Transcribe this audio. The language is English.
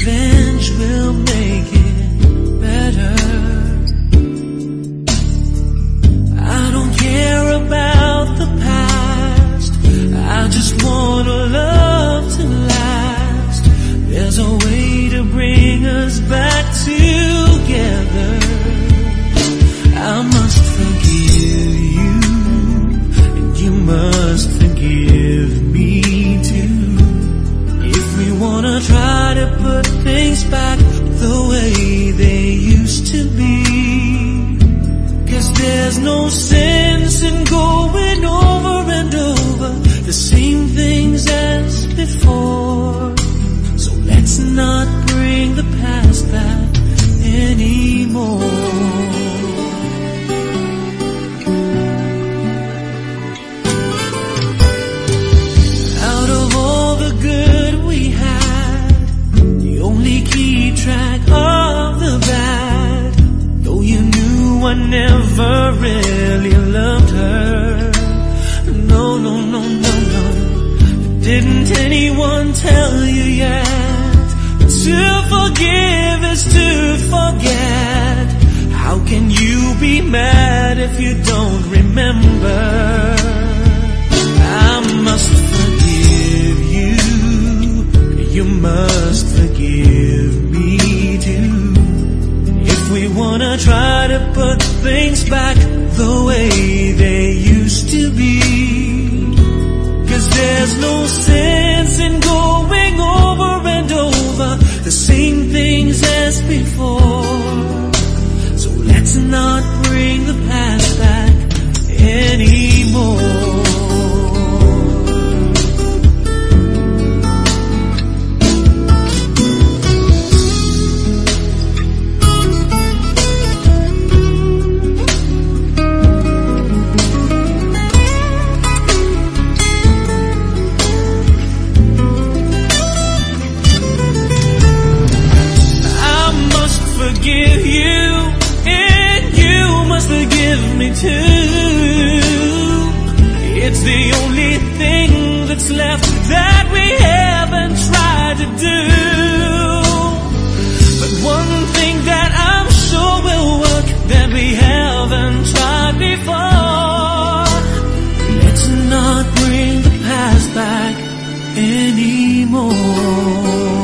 revenge will make it better. I don't care about the past, I just want a love to last. There's a way to bring us back together. I must forgive you, and you must forgive me too. If we wanna try to put things back the way they used to be, 'cause there's no sense in going over and over the same things as before. So let's not bring the past back anymore. Out of all the good we had, you only keep track of the bad. Though you knew I never really loved her. No, no, no, no, no. Didn't anyone tell you yet? To forgive is to forget. How can you be mad if you don't remember? I must forgive you, you must forgive me too. If we wanna try to put things back the way they used to be, 'cause there's no sense in going over and over the same things as before. So let's not bring the past back anymore. Forgive you, and you must forgive me too. It's the only thing that's left that we haven't tried to do. But one thing that I'm sure will work that we haven't tried before. Let's not bring the past back anymore.